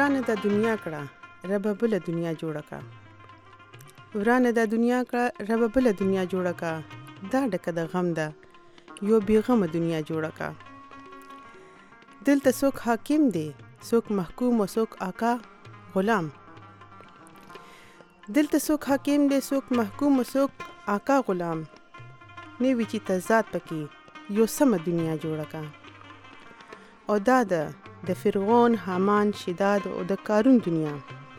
ورانه د دنیا کړه رب بل دنیا جوړه کا ورانه د دنیا کړه رب بل دنیا جوړه کا دا ډکه د غم ده یو بیغمه دنیا جوړه کا دلته څوک حاکم دی څوک محکوم او څوک آقا غلام دلته څوک حاکم دی څوک محکوم او څوک آقا غلام نیوی چې تضاد پکې یو سمه دنیا جوړه کا او دا د فرعون حامان شداد او د قارون دنیا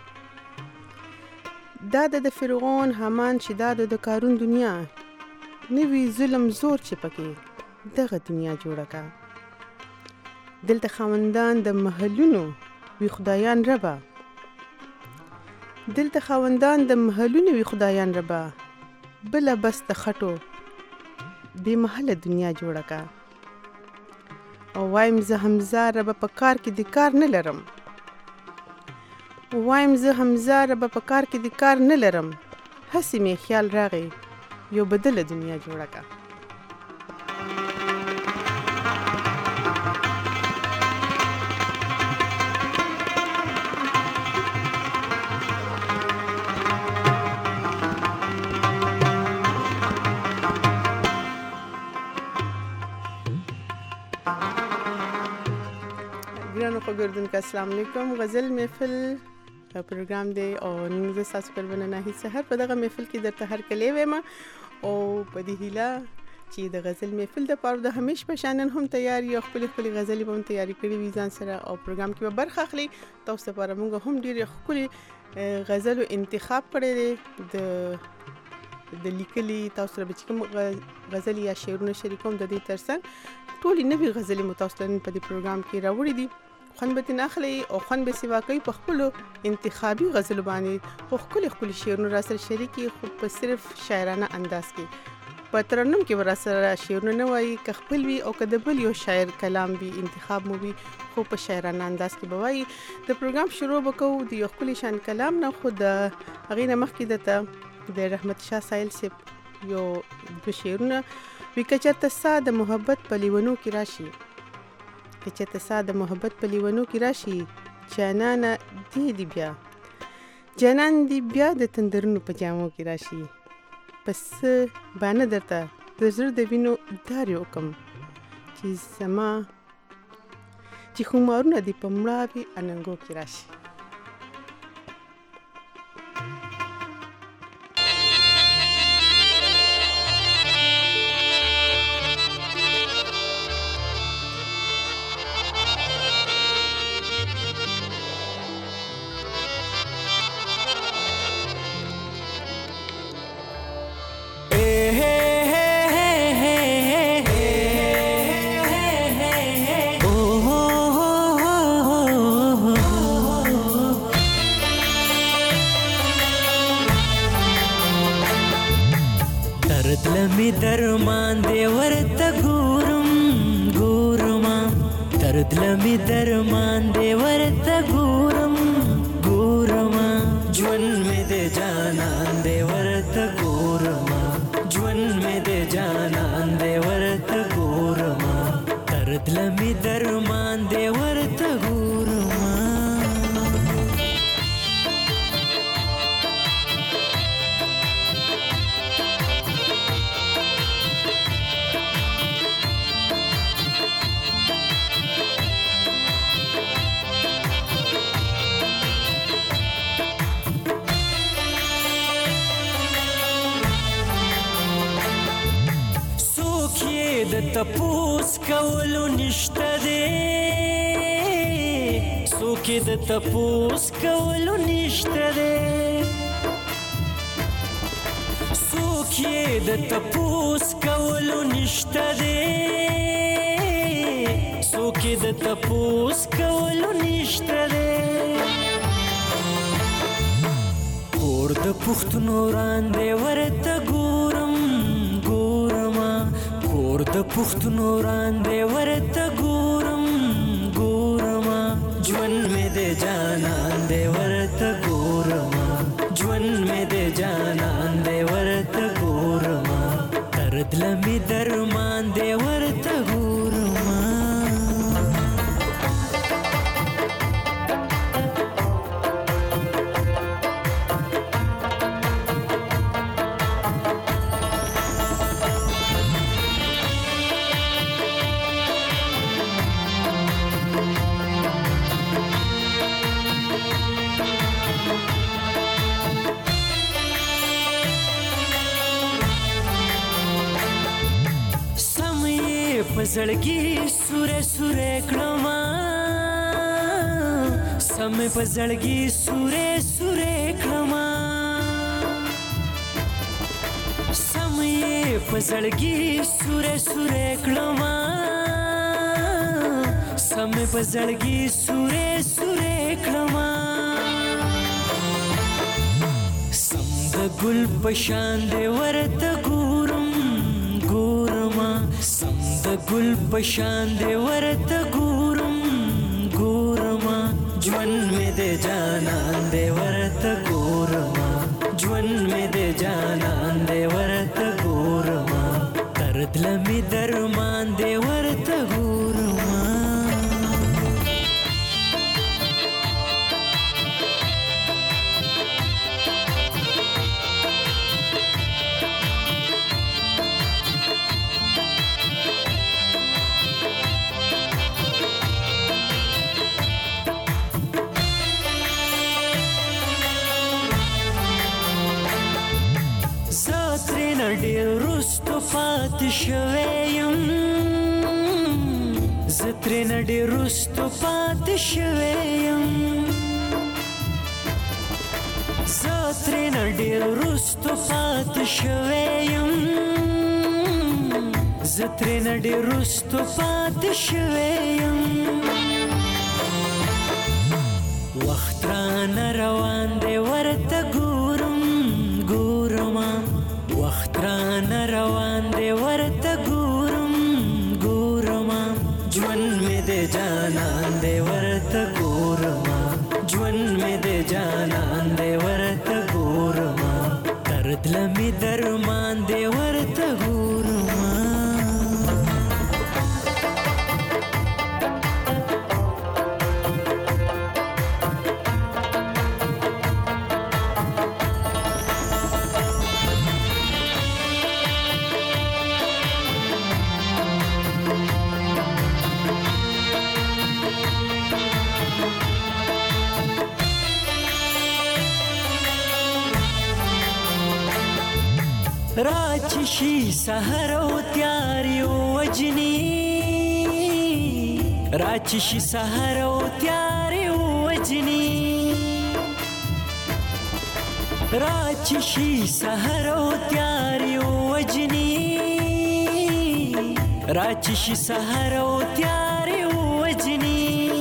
دا د فرعون حامان شداد او د قارون دنیا نوی ظلم زور چې پکې دغه دنیا جوړه کا دلته خاوندان د محلونو وی خدایان ربا دلته خاوندان د محلونو وی خدایان ربا بل بس د خټو بے محله دنیا جوړه کا او وایم زه حمزه رب په کار کې د کار نه لرم وایم زه حمزه رب په کار کې د کار نه لرم هسې می خیال راغی یو بدله دنیا جوړه کا ګرانو خبردونکو السلام علیکم غزل محفل پروګرام دی او نن زه تاسو پر باندې هیڅ سحر په دغه محفل کې درته هر کلی ویم او په دې هیله چې د غزل محفل د پاره د همیش په شانن هم تیاری او خپل غزلې به هم تیاری کړې وي ځان سره او پروګرام کې به برخه اخلي تاسو لپاره موږ هم ډېر خپل غزل انتخاب کړی دی د لیکلي تاسو سره به کوم غزل یا شعرونه شریکوم د دې ترڅنګ ټولې نوې غزلې متوسطن په دې پروګرام کې راوړې دي خوند به تن اخلي او خوند به سیوا کوي په خپل انتخابي غزل باندې خو خپل شعرونه را سره شریکي خو په صرف شاعرانه انداز کې په ترنم کې ورا سره شعرونه نه وایي که خپل وي او که د بل یو شاعر کلام وي انتخاب مو وي خو په شاعرانه انداز کې به وایي د پروګرام شروع وکړو د یو خپل شان کلام نه خو د هغې نه مخکې د رحمت شاه سایل صاحب یو دو شعرونه وی که چېرته ستا د محبت په لیونو کې راشي که چېرته ستا د محبت په لیونو کې راشي جانانه دی بیا جانان دی بیا د تندرونو په جامو کې راشي پس باندې درته د زړه د وینو دار یو کم چې زما چې خمارونه دی په مړاوي اننګو کې راشي درمان دی ورته ګورم درد لمي درمان دی ورته ګورم ژوند مې د جانان دی ورته ګورم ژوند مې د جانان دی ورته ګورم درد لمي درمان دی ورته ګورم د تپوس کولو نشته دی څوک د تپوس کولو نشته دی څوک د تپوس کولو نشته دی څوک د تپوس کولو نشته دی کور د پښتنو وړاندې ورته ګورم کور د پښتنو وړاندې ورته ګورم ژوند مې د جانان دی ورته ګورم ژوند مې د جانان دی ورته ګورم درد لمي درمان دی ورته ګورم پزړګي سورې سورې کړما سمې پزړګي سورې سورې کړما سمې پزړګي سورې سورې کړما سمې پزړګي سورې سورې کړما سم د ګل پشان دې ورته ګورم ګورما سم د ګل پشان دې ورته ګورم ګورما ژوند مې دې جانان دې ورته ګورما ژوند مې دې جانان دې ورته ګورما درد لمې درمان دې ورته ګورما ډېر رستو پاتې شوی یم زه ترېنه ډېر رستو پاتې شوی یم زه ترېنه ډېر رستو پاتې شوی یم زه ترېنه ډېر رستو پاتې شوی یم وخت رانه روان دی ورته ګورم ګورما وخت رانه روان دی ورته ګورم ګورما ژوند مې دې جانان دی ورته ګورما ژوند مې دې جانان دی ورته ګورما درد لمې درمان دی ورته ګورما راچشي سحر او تیاري وجني راچشي سحر او تیاري وجني راچشي سحر او تیاري وجني راچشي سحر او تیاري وجني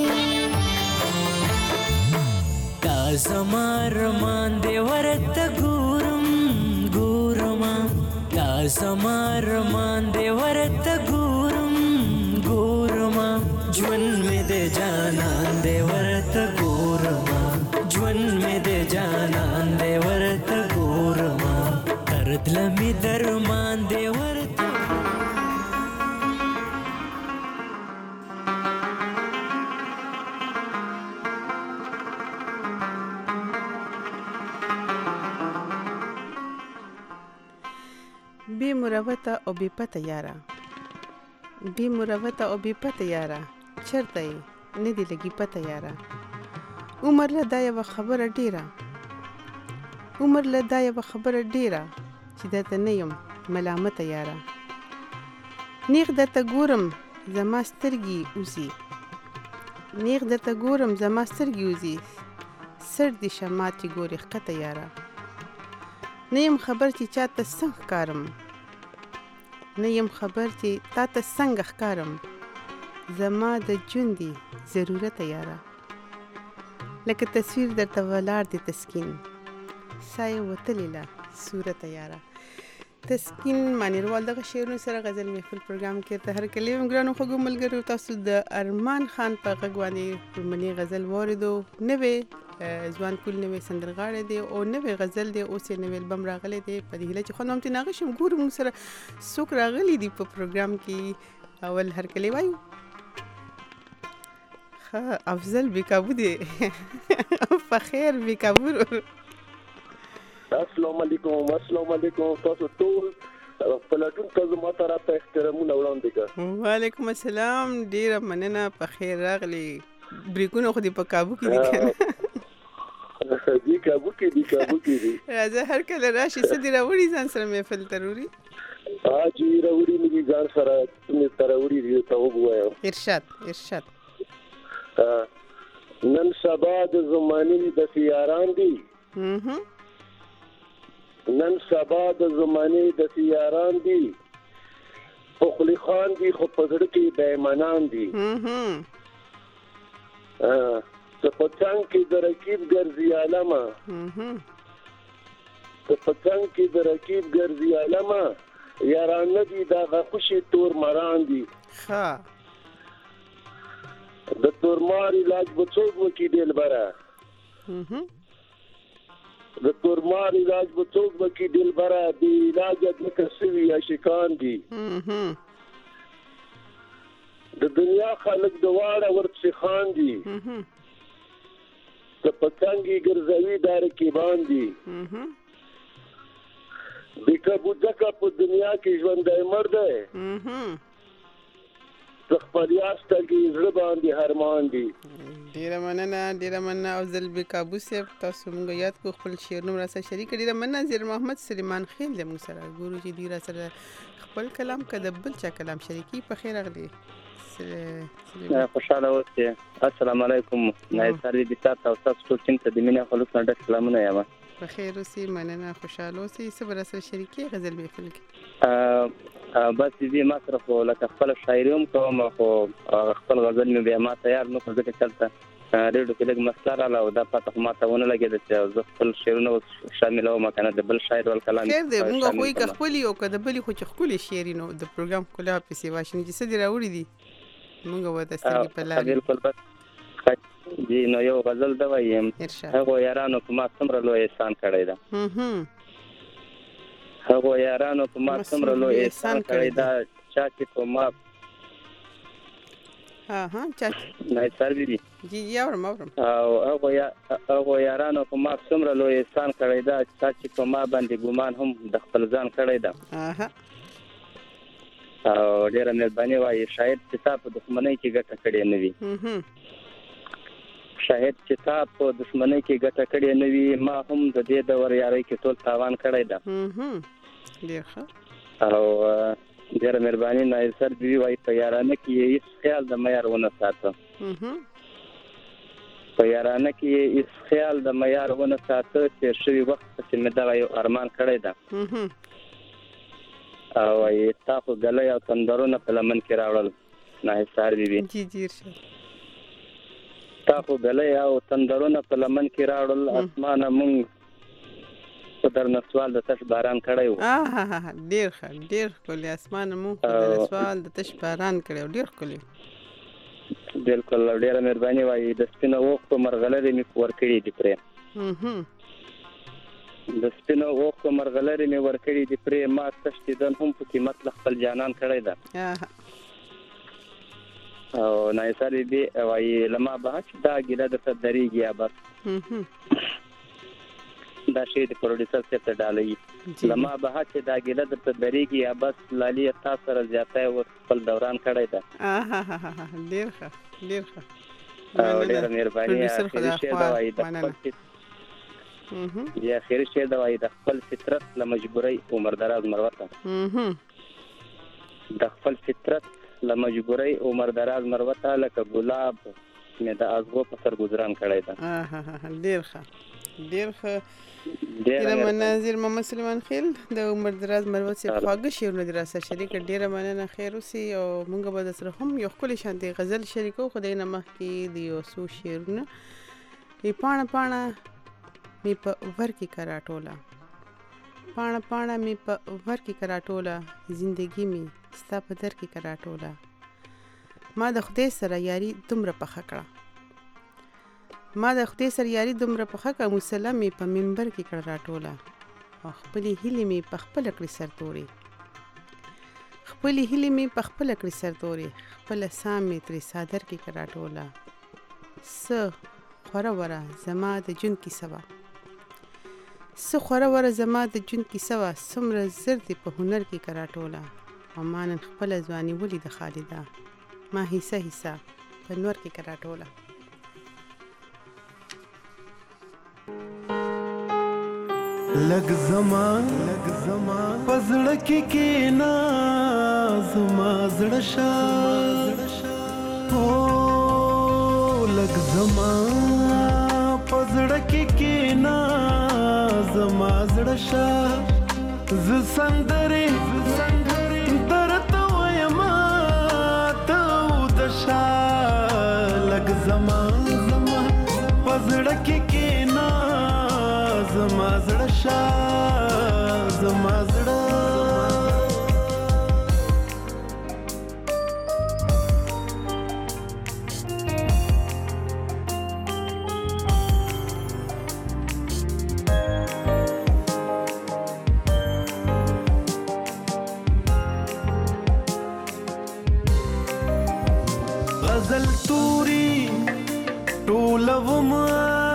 دا زمار مان دې ورته ګورم ګورما دا زمار مان دې ورته ګورم ګورما ژوند مې دې جانان دې ورته ګورما ژوند مې دې جانان دې ورته ګورما درد لمې درمان دې ورته بی مروته او بی پته یاره بی مروته او بی پته یاره چرته یې نه دی لګي پته یاره عمر له دا یوه خبره ډیره عمر له دا یوه خبره ډیره چې درته نه یم ملامته یاره نیغ درته ګورم زما سترګې اوزي نیغ درته ګورم زما سترګې اوزي سر دې شمات چې ګورې ښکته یاره نه یم خبر چې چاته څنګه ښکارم نه یم خبر چې تاته څنګه ښکارم زما د ژوندې ضرورت یاره لکه تصویر درته ولاړ دی تسکین سایه وتلې له صورت یاره تسکین مانیروال دغه شعرونو سره غزل محفل پروګرام کې ته هر کله یم ګرانو خوږو ملګرو تاسو د ارمان خان په غږ باندې منی غزل واردو نوې ځوان کول نوې سندرغاړی دی او نوې غزل دی اوس یې نوې البم راغلی دی په دې هیله چې خوند هم ترې ناغشم ګورو موږ سره څوک راغلي دي په پروګرام کې اول هر کله وایو ښه افضل بیکابو دی فخیر بیکابو السلام علیکم تاسو ټول پلاتون ته زما طرف ته احترامونه وړاندې کړه وعلیکم السلام ډیره مننه په خیر راغلی بریکونه خو دې په کابو کې دي کنه دي کابو کې دي راځه هر کله راشي څه دې راوړي ځان سره محفل ضروري حاجی راوړي مې ځان سره مې راوړي دي ته وګوایم. ارشاد نن سبا د زمانې د سیاران دي. نن سبا د زمانې د سیاران دي. خو خلی خان دي خو په زړه کې بېمانان دي. ته په څنګ کې د رقیب ګرځي عالمه. ته په څنګ کې د رقیب ګرځي عالمه. یاران نه دي دغه خوشي تور مران دي. د تورمار علاج به څوک وکړي دلبره. د تورمار علاج به څوک وکړي دلبره. بې علاجه ځکه سوي عاشقان دي. د دنیا خلک د واړه ورپسې خاندي. که په څنګ یې ګرځوي دا رقیبان دي. بېکبو ځکه په دنیا کې ژوندی مړ دی. د خپل یاستګي زړه باندې هرمان دي. ډیره مننه او زل بېکابو صاحب تاسو موږ یاد کو خپل شعرونه را سره شریک. ډیره مننه زیر محمد سلیمان خیل د موږ سره ګورو چې دی را سره خپل کلام کده بل چا کلام شریکی. په خیر راغلی. خوشاله اوسئ. السلام علیکم. نایسر دې تاسو او تاسو ټول ټیم ته د مینې خلک نه ډک سلامونه یم. په خیر اوسئ. مننه. خوشاله اوسئ. صبر سره شریکی غزل محفل کې بس دې ما سره خو لکه خپل شاعري هم کوم خو خپل غزل مې بیا ما تیار نه کړ ځکه چلته ریډیو کې لږ مسله راغله او دا پته خو ماته ونه لګېده چې زه خپل شعرونه شاملوم که نه د بل شاعر ول کلام خیر دی. موږ خو یې که ښکلي او که د بلې خو چې ښکلي شعري نو د پروګرام ښکلا پسې واشني چې څه دې راوړي دي موږ به د سترګې په لارې. بالکل بس جی نو یو غزل ده وایم. هغو یارانو په ما څومره لوی احسان کړی ده. هغو یارانو په ما څومره لوی احسان کړی ده. چا چې په ما نایسر دي جی اورم او هغو یارانو په ما څومره لوی احسان کړی ده. چا چې په ما باندې ګمان هم د خپل ځان کړی ده. او ډیره مهرباني وایي شاید چې تا په دښمنۍ کې ګټه کړې نه وي. شاید چې تا په دښمنۍ کې ګټه کړې نه وي. ما هم د دې دور یارۍ کې ټول تاوان کړی ده. ډیر ښه. او ډیره مهرباني نایسر دوی وایي په یارانه کې هیڅ خیال د معیار ونه ساته. په یارانه کې هیڅ خیال د معیار ونه ساته. تېر شوي وخت پسې مې دغه یو ارمان کړی ده. او تا خو ګلی او تندرونه په لمن کې راوړل نایسر بیبي. تا خو ګلی او تندرونه په لمن کې راوړل. اسمانه مونږ په درنه سوال د تش باران کړی و. ډیر ښه. ډیر ښکلی. اسمانه مونږ په درنه سوال د تش باران کړی و. ډیر ښکلی. بالکل. ډیره مهرباني وایي د سپینو اوښکو مرغلرې مې ورکړي دي پرې. د سپینو اوښکو مرغلرې مې ورکړي دي پرې. ما تش دیدن هم په قیمت له خپل جانان کړی ده. او نایسر بیبي وایي له ما به چې دا ګیله درته درېږي یا بس. دا شعر د پروډوسر صاحب ته ډالوي. له ما به چې دا ګیله درته درېږي یا بس. لالي تا سره زیاتی اوس خپل دوران کړی ده. ډېر ښه. ډېر ښه. او ډېره مهرباني. اخري شعر ده وایي د اخري شعر ده وایي د خپل فطرت له مجبورۍ عمر دراز مروته. د خپل فطرت له مجبورۍ عمر دراز مروته لکه ګلاب مې د ازغو په سر ګذران کړی ده. ډېر ښه. ډېر ښه. ډیره مننه زیر محمد سلیمان خیل د عمر دراز مروت صاحب خواږه شعرونه دې را سره شریک. ډیره مننه. خیر اوسئ. او موږ به در سره هم یو ښکلی شانتې غزل شریکو. خو د نه مخکې د یو څو شعرونه پاڼه پاڼه مې په ور کې کراټوله. پاڼه پاڼه مې په ور کې کراټوله. زندګي مې ستا په در کې کراټوله. ما د خدای سره یاري دومره پخه کړه. ما د خدای سره یاري دومره پخه کړه. مسله مې په منبر کې کړه راټوله. او خپلې هیلې مې په خپله کړې سرتورې. خپلې هیلې مې په خپله کړې سرتورې. خپله ساه مې ترې څادر کې کړه راټوله. څه خوره وره زما د ژوند کیسه وه. څه خوره وره زما د ژوند کیسه وه. څومره زر دې په هنر کې کړه راټوله. او ما نن خپله ځواني ولیده خالده. ما حصه حصه په نور کې کړه راټوله. لگ زمان پزړه کې کینا زما زړه شا او لگ زمان پزړه کې کینا زما زړه شا ز سندري درته وایم ته د شا لگ زمان پزړه کې کینا زما زړه شا زما زړه غزل توري ټولوما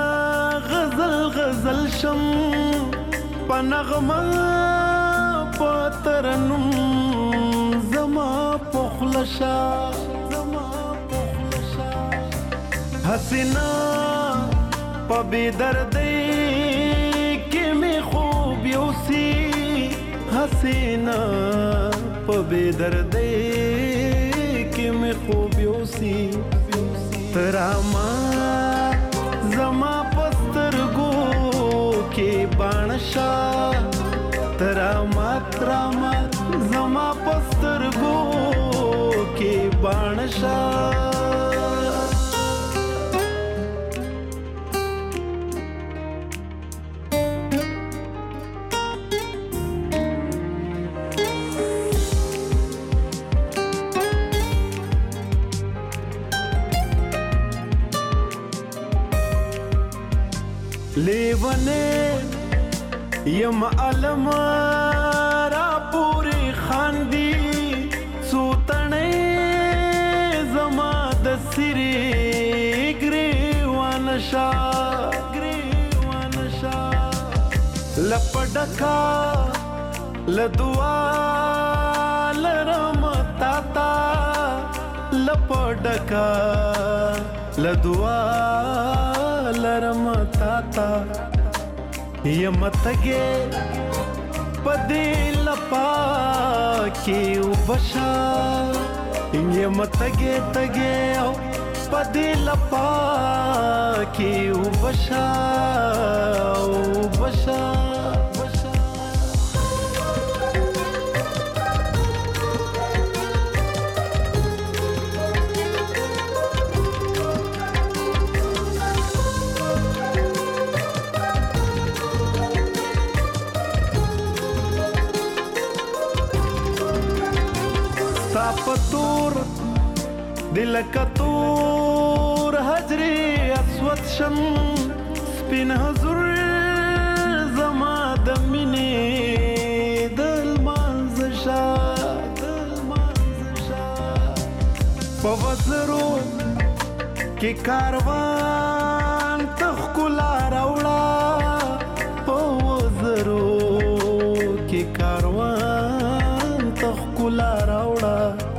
غزل شم پنغما پترنم زما پخلشا حسینا پبی دردی که می خوب یوسی حسینا پبی دردی که می خوب یوسی تراما زما پسترگو کی بانشا ترامات زما پسترگو کی بانشا لیونے یم علم را پوری خاندی سوتنے زما د سری گریوانشا لپڈکا لدوا لرمتاتا لپڈکا لدوا لرمتاتا یمتگے پدی لپا کی وبشا یمتگے پدی لپا کی وبشا پتور دل کتور حجری اسود شم سپین حضور زما د مینې دل منزشا په وزرو کې کاروان تخکلا راوړه په وزرو کې کاروان تخکلا راوړه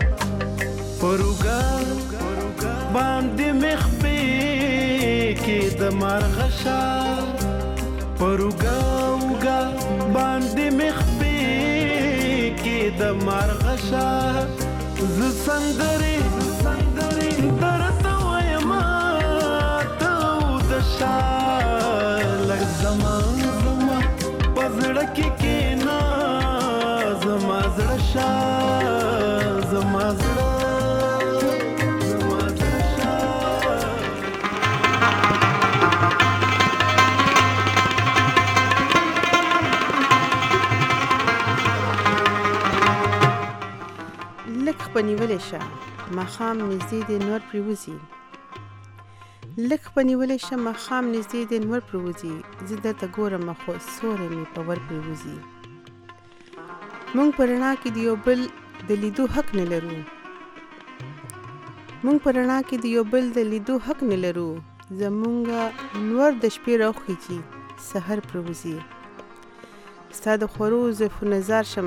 پروګا باندې مخبي کې د مرغشا پروګا باندې مخبي کې د مرغشا ز سندري درته وایم ته د شا لږ زمان پزړه کې کینا زما زړه شا زما زړه پنیولې شه مخام نږدې د نور پریوزي لک پنیولې شه مخام نږدې د نور پریوزي زه درته ګورم خو سورې مې په ور پریوزي مونږ په رڼا کې د یو بل د لیدو حق نه لرو زمونږ نور د شپې راوخیږي سحر پریوزي ستا د خورو زلفو نظر شم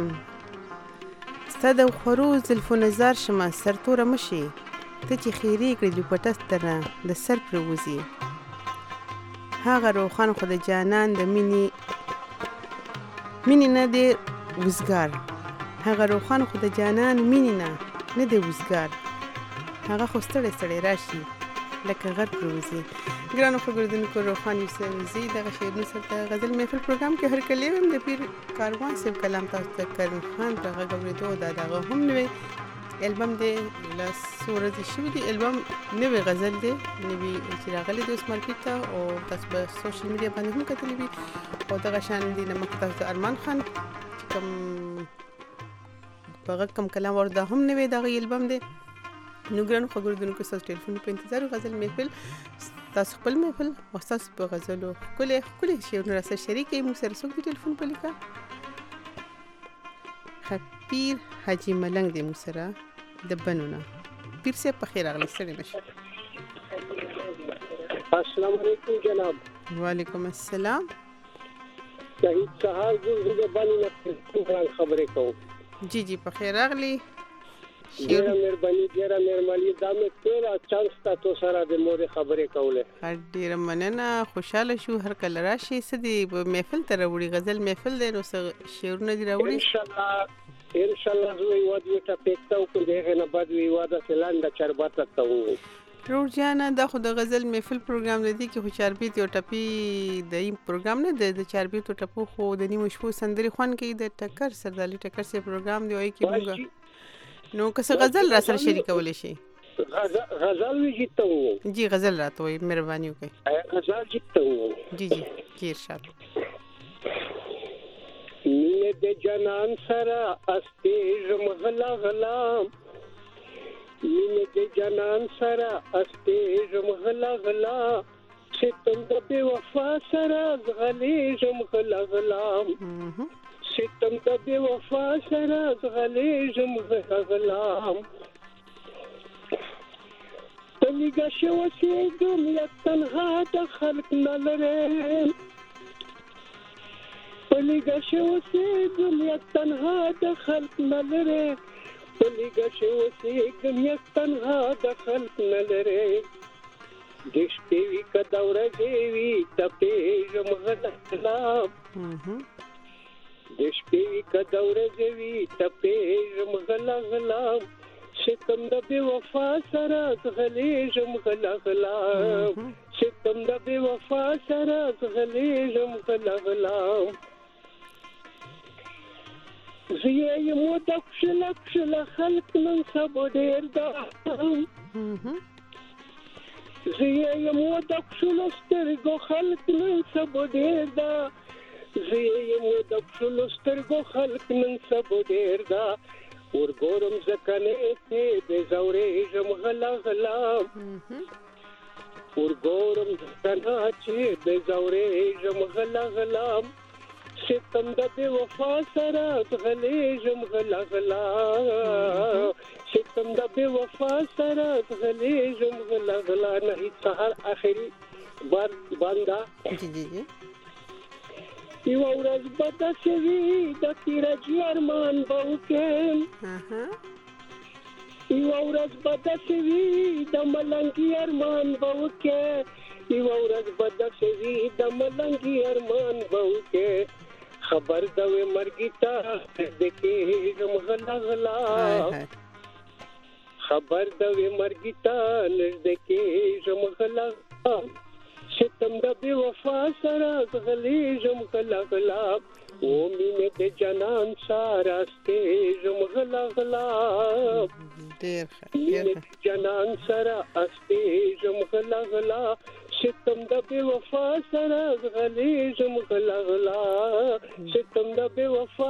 سرتوره مشي ته چې خیرې کړې دوپټه سترنه د سر پرې وځي هغه روښان خو د جانان د مینې مینې نه دی وزګار هغه روخان خو د جانان مینې نه دی وزګار هغه خو ستړی ستړی راشي لکه غر پروزي. ګرانو خبردونکو روخان یوسفزي دغه شعرونو سره غزل محفل پروګرام کې هر کله هم د پیر کاروان صاحب کلام تاسو ته کریم خان دغه غوړېدو دا دغه هم نوې البم دی له سورج شوی دی البم نوې غزل دی نوې چې راغلی د اوس مارکیټ ته او تاسو په سوشل میډیا باندې هم کتلی وي او دغه شان دی نه مخ تاسو ارمان خان کوم په کم کلام وردا هم نوې دغه البم دی. نو ګرانو خبردونکو تاسو ټلیفون په انتظار غزل محفل تاسو خپل محفل او تاسو په غزلو کله شعرونه سره شریکې مو سره څوک دی ټلیفون په لیکه خپیر حاجی ملنګ دی مو سره د بنونه پیر سے په خیر اغلی سره نشه. السلام علیکم جناب. وعلیکم السلام. شهید سهار زه د بنونه خبرې کوم. جی په خیر اغلی. ډیره مهرباني دا مې ټول چانس تاسو سره د مور خبرې کوله. ډیره مننه خوشاله شو هر کله راشي سدي محفل ته راوړي غزل محفل دی نو شعرونه دی راوړي ان شاء الله زه یو د ټاپک ته کو دغه نه بعد وی واده سلاند چربات ته وو ټول جانا دا خو د غزل محفل پروګرام دی کې خو چاربیت او ټپی د این پروګرام نه د چاربیت او ټپو خو د نیمه شپو سندري خوان کې د ټکر سردالي ټکر سي پروګرام دی وای کې مونږ نو که غزل را سره شریکول شي غزل وی جیته وو جی غزل راته وي مهرباني وکړئ غزل جیته وو جی ارشاد. مینه د جنان سره استیج مغلا غلا مینه د جنان سره استیج مغلا غلا ستم د بے وفا سره غلیج مغلا غلا ستم د بے وفا سره غلیج مغلا غلا پلیگا شو سیدم یک تنها د خلق نلره پلیگا شو سیدم یک تنها د خلق نلره پلیگا شو سیدم یک تنها د خلق نلره دیش دیوی کا دورہ دیوی تپیج مغلا دیش دیوی کا دورہ دیوی تپیج مغلا غلا ستم د بے وفا سره غلیج مغلا غلا ستم د بے وفا سره غلیج مغلا غلا زیه یمو دکشل خلق من سب ډیر دا زیه یمو دکشل سترګو خلق من سب ډیر دا زیه یمو دکشل سترګو خلق من سب ډیر دا اور ګورم زکنه ته د زورې جم غلا غلا اور ګورم زکنه چې د زورې جم غلا غلا ستم د بے وفا سره غلې جم غلا غلا ستم د بے وفا سره غلې جم غلا غلا نه سحر اخري بار باندا جی یو ورځ بد شوی د تیرج ارمان بوکم یو ورځ بد شوی د ملنګي ارمان بوکم یو ورځ بد شوی د ملنګي ارمان بوکم خبر دوی مرګیتا دکې جم غلا غلا خبر دوی مرګیتا دکې جم غلا ستم د بے وفا سره غلیج مغلا غلا او مینه د جنان سره استیج مغلا غلا ډیر جنان سره استیج مغلا غلا ستم د بے وفا سره غلیج مغلا غلا ستم د بے وفا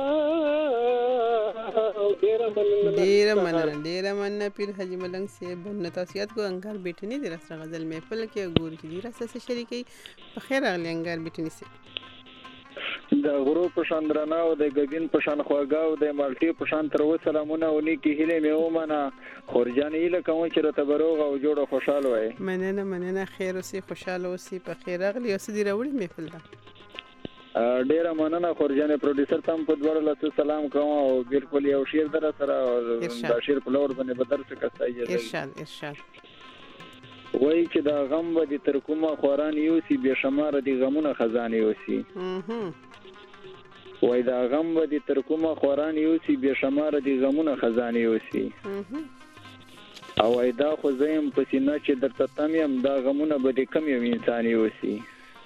ډیر مننه پیر حاجی ملنګ سے بنتاسیات کو انګار بیٹنی د رسره غزل محفل کې ګور کی د رسره شریکي په خیر اغلی انګار بیٹنی سے د غرو په شان درنه او د ګګین په شان خواګه او د مالټي په شان تر و سلامونه او نیکی هله مې ومنه خورجانې له کوم چې رته بروغ او جوړه خوشاله وای. مننه خیر اوسې خوشاله اوسې په خیر اغلی اوسې دی راوړي محفل دا ډیره مننه خورجانې پروډوسر تم په دوړ له سلام کوم او بالکل یو شعر در سره دا شعر په لور باندې بدر څه کستای ارشاد وای چې دا غم به د تر کومه خوران یوسی به شمار دي غمونه خزانه یوسی وای دا غم به دې تر کومه خوران یوسي بې شماره دي غمونه خزانې یوسي او وای دا خو زه یم په سینه چې درته تم یم دا غمونه به دې کم یم انسان یوسي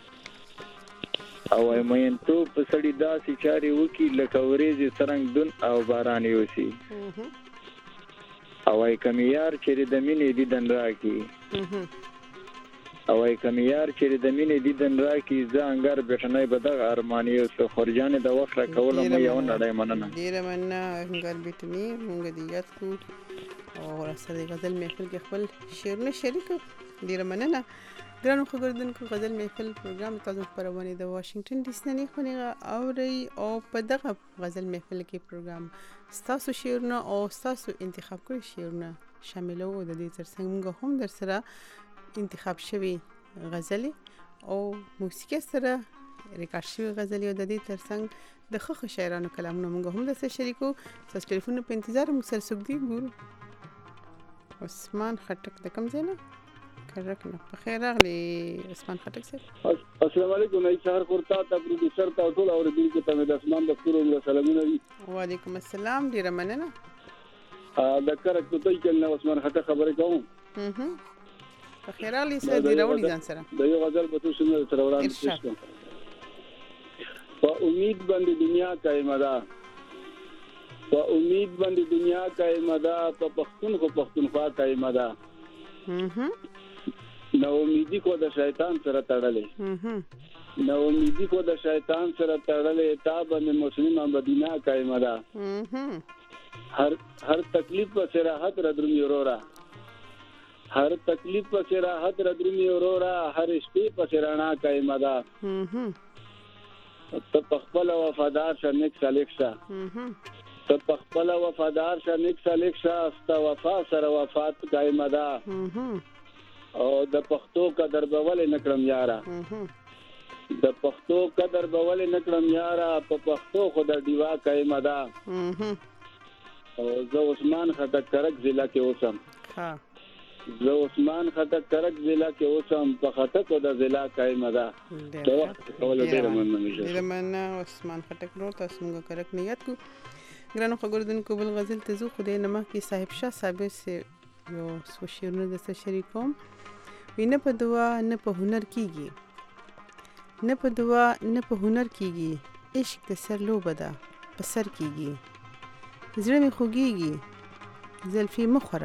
او وای مینتوب په سړي داسې چارې وکړي لکه ورېځې څرنګ دون او باران یوسي او وای کمی یار چیرې د مینې دیدن راکړي او وای کمی یار چیرې د مینې دیدن راکړي زه انګار بېټنی به دغه ارمان یوسو خورجانې د وخت راکوله مه یوه نړۍ مننه ډېره مننه انګار بېټني مونږ دې یاد کړو او راسره د غزل محفل کې خپل شعرونه شریک کړو ډېره مننه ګرانو خبردونکو غزل محفل پروګرام تاسو خپرونه د واشنگټن ډي سي نه خونی اوري او په دغه غزل محفل کې پروګرام تاسو شعرونه او تاسو انتخاب کړی شعرونه شاملو د دې ترڅنګ موږ هم در سره انتخاب شوی غزل او موسیقي سره ریکارډ شوی غزل او د دې ترڅنګ د خخ شاعرانو کلامونه موږ هم د سره شریکو تاسو ټلیفون په انتظار مو سره سګدي ګورو عثمان خټک د کوم ځای نه کرکنه په خیر راغلی عثمان خټک صاحب السلام علیکم ایشار کورتا ته پروډوسر ته ټول اوریدونکو ته د اسمان د پورو سلامونه وي وعلیکم السلام ډیره مننه د کرکټ ته کې عثمان خټک خبرې کوم په خیر راغلی سره دی راوړي ځان سره د یو غزل په توګه سره وړاندې کوم په امید باندې دنیا قائمه ده په امید باندې دنیا قائمه ده په پښتونخوا قائمه ده نو امیدی کو د شیطان سره تړلې تا باندې مسلمان مدینه قائمه ده هر تکلیف په صراحت ردرمي اورورا هر شپې په سرانا قائمه ده ته خپل وفادار شنک سلیکشا ستا وفا سره وفات قائمه ده او د پښتو قدر به ولې نکړم یارا په پښتو خو د دیوا قائمه ده او زه عثمان خټک کرک ضلع کې اوسم په خټک د ضلع قائمه ده ډېر مننه عثمان خټک نو تاسو موږ کرک نیت کو ګرانو خبردونکو بل غزل ته زو خدای نمه کې صاحب شاه صابر سے یو سو شعرونه د سره شریکوم وینه په دعا نه په هنر کیږي عشق د سر لوبه ده په سر کیږي زړه می خوږیږي زلفي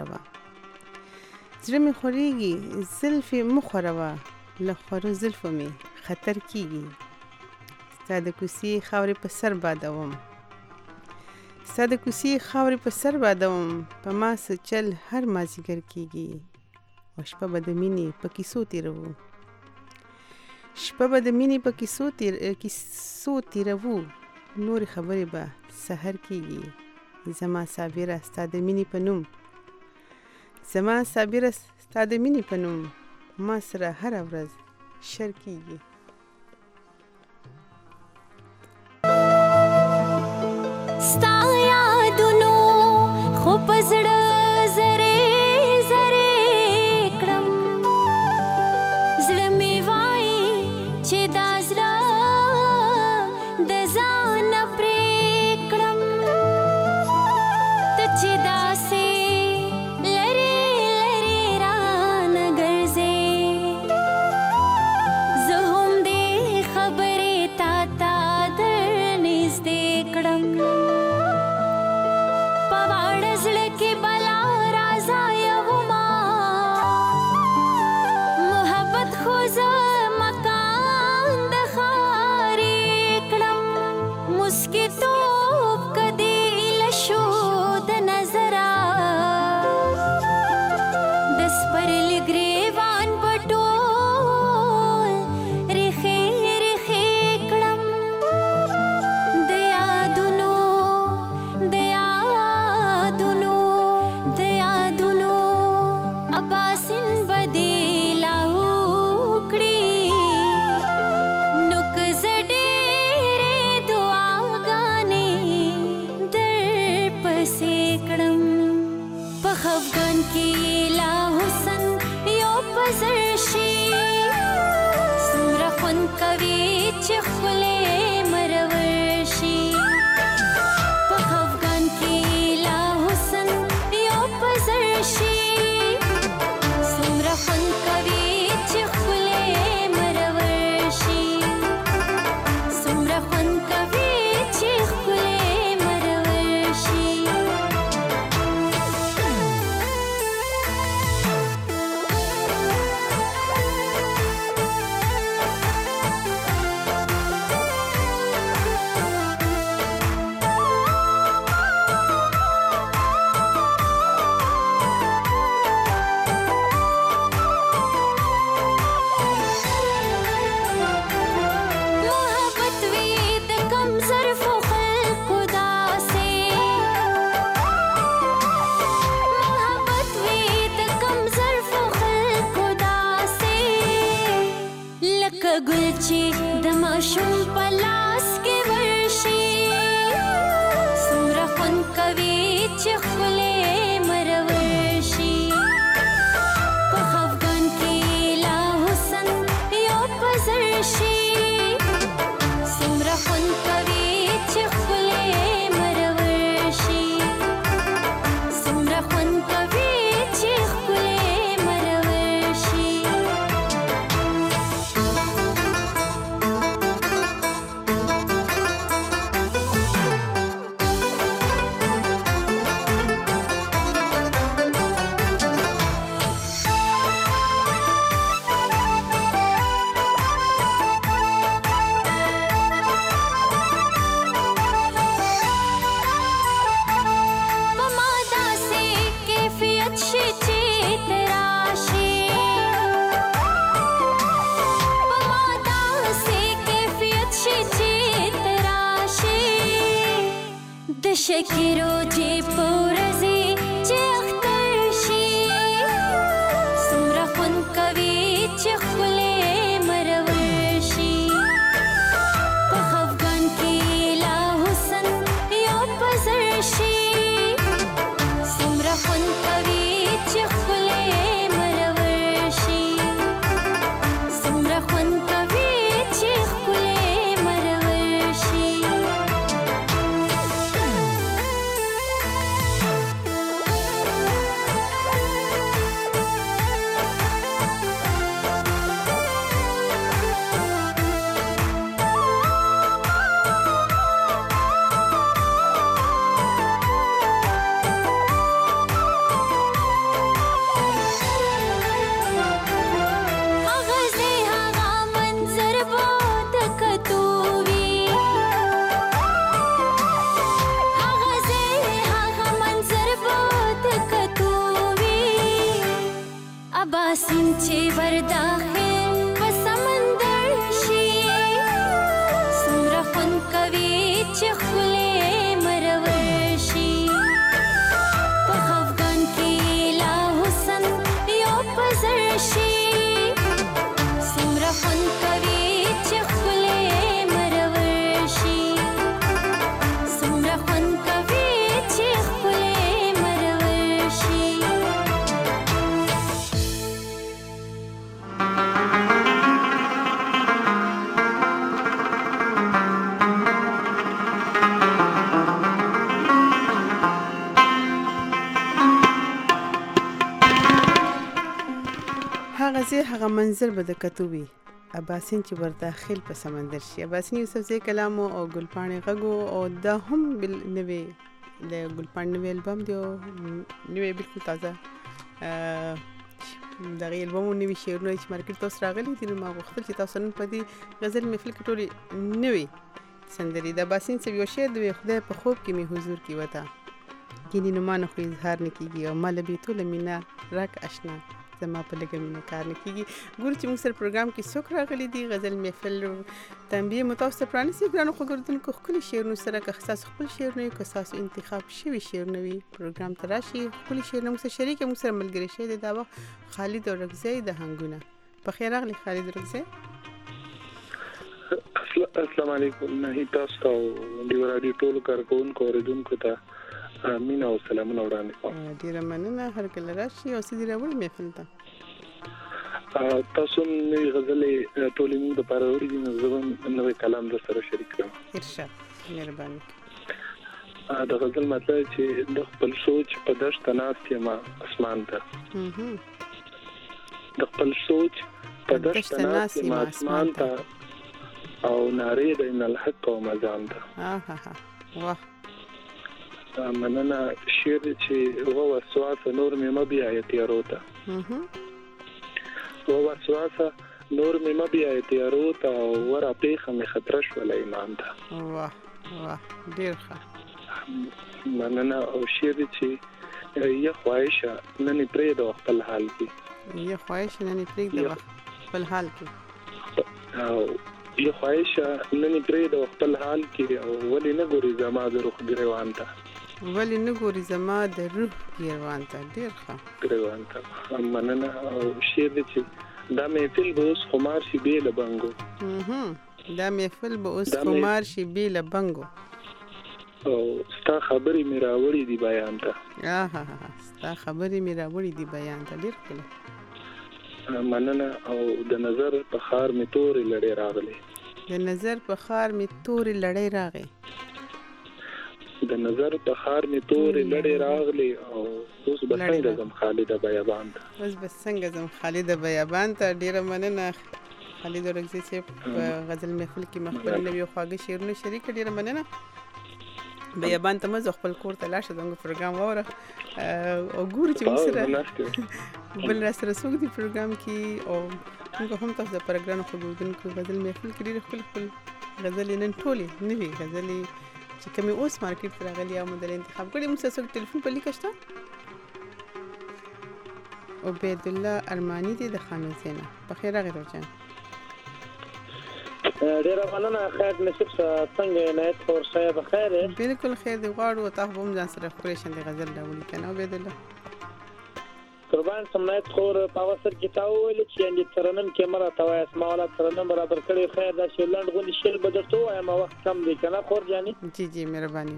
مخوروا لخورو زلفو می خطر کیږي ستاد کوسی خاورې په سر بادوم په ما سچل هر مازیګر کیږي او شپه به د مینې په کیسو تیروو نور خبرې به سحر کیږي زما صابره ستا د مینې په نوم ما سره هر ورځ شر کیږي ستا یادونو خو په زړه زه هم ماشوم پلاس کې ورشي سمره خون کوي چې خولې مرورشي په خفګان کې لا حسن یو پزر شي سمره خون کوي چې خولې مرورشي سمره خون کوي چې خولې مرورشي شکیرو جی پورزی چی اختر شی سمرا خون کوي چې خولې مرور شي په خفګان کې لا حسن یو پزر شي سمرا خون کوي چې خولې مرور شي سمرا خون کوي چې خولې مرور شي باسم چې ورداخل په سمندر شي سمره خون کوي چې خولې مرور شي په خفګان کې لا حسن یو پزر شي سمره خون کوي چې خولې مرور شي سمره خون کوي چې خولې مرور شي هغه منظر به د کتو وي اباسین چې ورداخل په سمندر شي اباسین یوسفزی کلام او ګلپاڼې غږو او دا هم بل نوې د ګلپاڼې نوې البم دی نوې بالکل تازه دغه البم نوې شعرونه چې مارکیټ ته راغلي دي نو ما غوښتل چې تاسو نن په دې غزل محفل کې ټولې نوې سندرې د اباسین څه یو شعر دی خدای په خوب کې می حضور کې وتا ګینې نو ما نه خو اظهار نه کیږي او مال به ټول مینا راک آشنا زما په لګه مینه کار نه کیږي ګور چې موږ سره پروګرام کې څوک راغلي دي غزل محفل تنبیه متوسط پرانیسي ګرانو خبردونکو خپل شعرونو سره که احساس خپل شعرونه که احساس انتخاب شوی شعرونه وي پروګرام ته راشي خپل شعرونه موږ سره شریک موږ سره ملګری شي دا وخت خالد اورګزی د هنګونه په خیر راغلی خالد اورګزی السلام علیکم نه تاسو او دی رادیو ټول کارکونکو اوریدونکو ته مینا او سلامونه وړاندې کوم ډیر مننه هر کله راشي او سړي راوړي محفل ته تاسو نوې غزلې ټولې موږ د پاره اورېدې نو زه هم نوې کلام در سره شریک کړم ارشاد مهرباني د غزل مطلب چې د خپل سوچ په دشت ناست یم اسمان ته د خپل سوچ په دشت ناست یم اسمان ته او نارې د ان الحق او مزان ته واه مننه شعر چې هو وسواس نور مې مبي ایتیارو ته هو وسواس نور مې مبي ایتیارو ته ورا پیخه مې خطر شول ایمان ته واه ډیر ښه مننه او شعر چې یا خواهشه نن پرې د خپل حال کې یا خواهشه نن پرې د خپل حال کې او یا خواهشه نن پرې د خپل حال کې او ولې نه ګوري زما د روح ګریوان ته ولی نه ګوري زما د روح ګریوان ته ډیر ښه ګریوان ته مننه او شعر چې دا محفل به اوس خمار شي بې له بنګو دا محفل به اوس خمار شي بیله بنګو او ستا خبرې مې راوړې دي بیان ته ستا خبرې مې راوړې دي بیان ته ډېر ښکلی مننه او د نظر په خار مې تورې لړۍ راغلې د نظر په خار مې تورې لړۍ راغې د نظر په خار مې تورې لړۍ راغلې او اوس به څنګه ځم خالده بیابان ته اوس به څنګه ځم خالده بیابان ته ډېره مننه خالد اورکزي صاحب په غزل محفل کې مخبر نوي خواږه شعرونه شریک ډېره مننه بیابان ته مزه خپل کور ته لاړ شه زموږ پروګرام واوره او ګورو چې موږ سره بل را سره څوک دی پروګرام کې او موږ هم تاسو د پروګرام خو ګورونکو غزل محفل کې ډېر خپل غزلې نن ټولې نوې غزلې چې کومې اوس مارکیټ ته راغلي او مدل انتخاب کړي موږ سره ټلیفون په لیکه شته عبید الله ارمانی دی د خانزینه په خیر راغلی ورجان ډیره مننه خیر نصیب څنګه عنایت خور صاحب خیر بالکل خیر دی غواړو تاسو هم ځان سره خپریشن دی غزل راوړي کنه عبید الله قربان سمنایت خور په وسر کې تاو ویل چې اندې ترنم کې مره توای اسماء الله ترنم برابر کړی خیر دا شیلند غونډې شیل بدرته وایم وخت کم دی کنه خور جاني جی مهرباني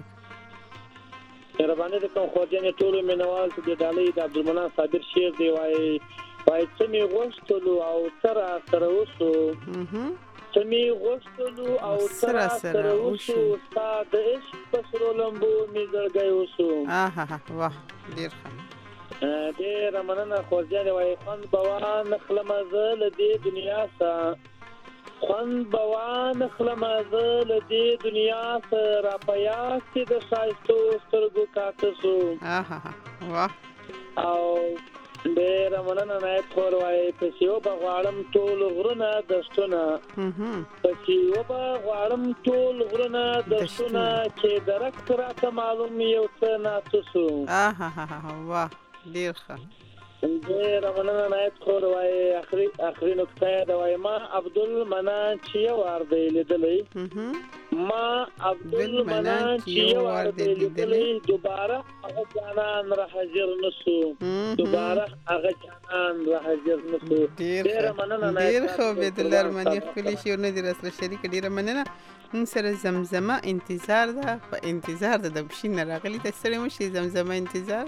د کوم خور جاني ټول مینوال چې د ډالۍ د عبدالمنان صابر شیر دی وای څه می غوښتلو او سره وسو سمي غوښتلو او سره وسو استاد عشق پسرو لمبو می زړګي وسو واه ډیر ښه ډیر مننه خورجان وای خوان بوان خلمزه لدی دنیا سا خوان بوان خلمزه لدی دنیا سا را پیا چې د شایستو سترګو کاټسو واه او ډیر مننه نه خور وای پسیو بغوالم ټول غرونه دستونه پسیو بغوالم ټول غرونه دستونه چې درک راته معلوم یو څه ناتوسو واه ډیر ښه ډیر مننه نه خور وای اخري نقطه دا وای ما عبدالمنان چې ور دی لیدلې ما عبدالمنان چې ور دی لیدلې دوباره هغه جانان را حاضر نسو ډیر مننه نه ډیر خو به دلر منی خپل شعرونه دې سره شریک ډیر مننه موږ سره زمزمه انتظار ده په انتظار ده د بشین راغلی ته سره مو شي زمزمه انتظار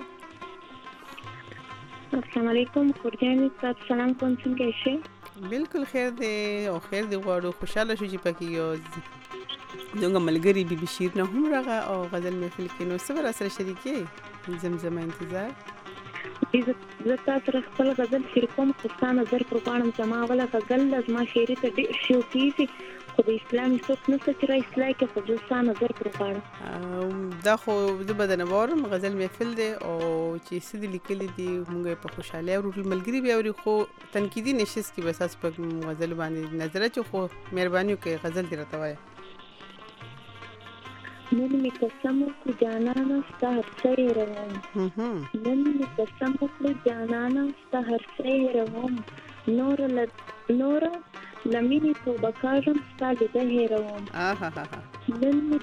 السلام علیکم خورجان تاسو سلام کوم څنګه یې بالکل خیر دی او خیر دی غواړو خوشاله شو چې پکې یو دغه ملګری بي شیر نه هم راغه او غزل محفل کې نو سره سره شریکي زمزمه انتظار زه تاسو خپل غزل شریکوم خو ستاسو نظر پر پانم زما ولا غزل لازم شعري ته ډېر شو کیږي خو د اسلامي څوک نه څه چې اصلاح کې خو ستاسو نظر پر پانم دا خو د بدن وارم غزل محفل دی او چې سید لیکلي دي موږ په خوشاله او ملګری بیا وري خو تنقیدي نشست کې بس اس په غزل باندې نظر چې خو مهرباني وکړئ غزل دی راته وایي نن می قسم کو جانانا ستا هر څه روم نن می قسم کو جانانا ستا هر څه روم نور لمینی تو بکارم ستا لیده روم نن می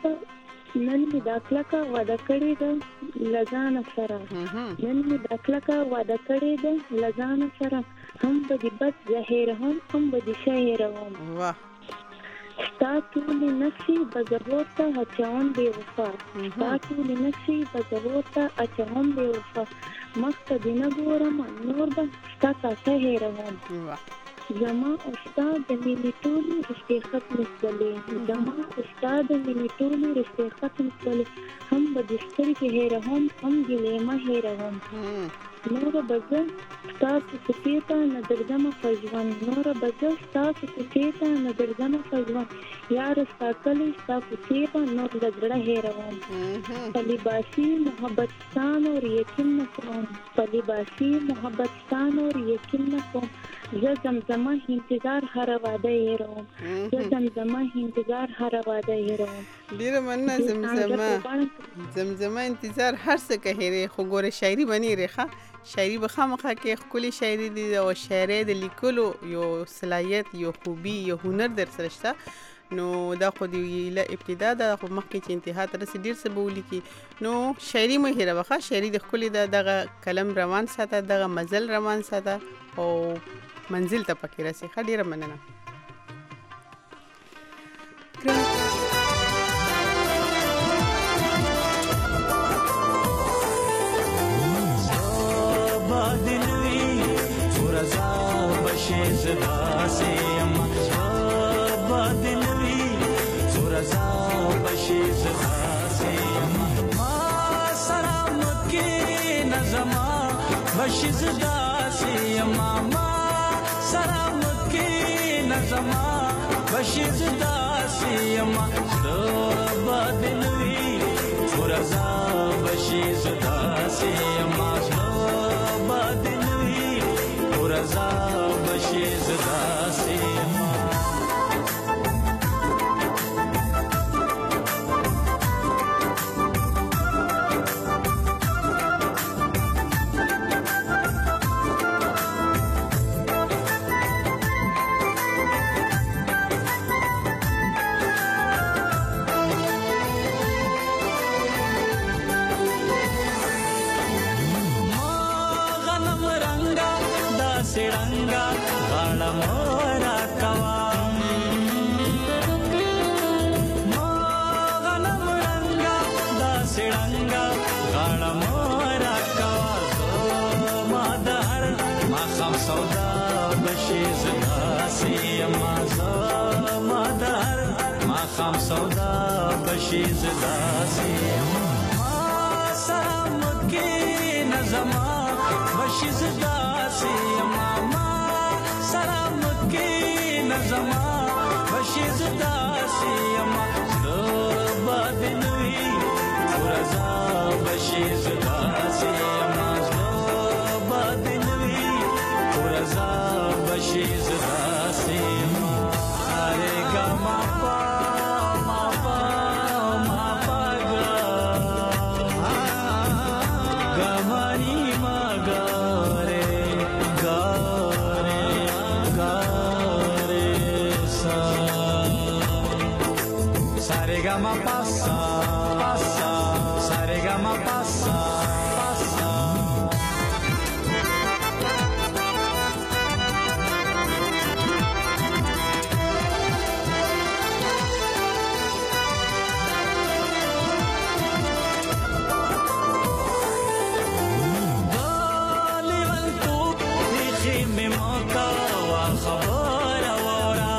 داکلکا وعده کړی ده لزان سره نن می داکلکا وعده کړی ده لزان سره هم به بد ظاهر هم به شهر روم واه ستا ټولې نفسي بزرورته اچوم بې وفا ستا ټولې نفسي بزرورته اچوم بې وفا مخته دې نه ګورم نور به ستا کاته هېروم زما او ستا د مینې ټولې رشتې ختمې شولې زما او ستا د مینې ټولې رشتې ختمې شولې هم به دې سترګې هېروم هم ګیلې مه هېروم نوره به زه ستاسو کوڅې ته نه درځمه په ژوند نوره به زه ستاسو کوڅې ته نه درځمه په ژوند یاره ستا کلی ستا کوڅې به نور له زړه هېروم په لباسي محبت ستا نور یقین نه کوم په لباسي محبت ستا نور یقین نه کوم زه زمزمه انتظار هره واده هېروم زه زمزمه انتظار هره واده هېروم ډېره مننه زمزمه انتظار هر څه که هېرې خو ګوره شاعري به نه هېرې ښه شاعري به خامخا کې ښکلې شاعري دي او شاعرۍ د لیکلو یو صلاحیت یو خوبي یو هنر در سره شته نو دا خو د له ابتدا ده خو مخکې چې انتها ته رسي ډېر څه به ولیکي نو شاعري مه هېروه ښه شاعري د ښکلې ده دغه قلم روان ساته دغه مزل روان ساته او منزل ته پکې رسي ښه ډېره مننه بشي زداسي يما بدلوي ورزا بشي زداسي يما ما سلامت کی نظما بشي زداسي يما ما سلامت کی نظما بشي زداسي يما بدلوي ورزا بشي زداسي يما بدلوي ورزا بشي زداسي يما सिरंगा गाड़ा मोरा कवा गनम रंगा दा सिरंगा गाड़ा मोरा कवा मादहर मा खम सौदा बशी ज़दासी अम्मा मादहर मा खम सौदा बशी ज़दासी मा सलाम की नज़मा बशी ज़दासी नज़मा बशी ज़दासी अम्मा بدلوي ورزا بشي زداسي अम्मा بدلوي ورزا بشي زداسي अम्मा अरे गमा पा मा पा मा पा गा गमनी मा गा रे गा रे गा Sarega-ma passa, passa, sarega-ma passa, passa. Dali valtu dikhi me mauka wa khabar awara.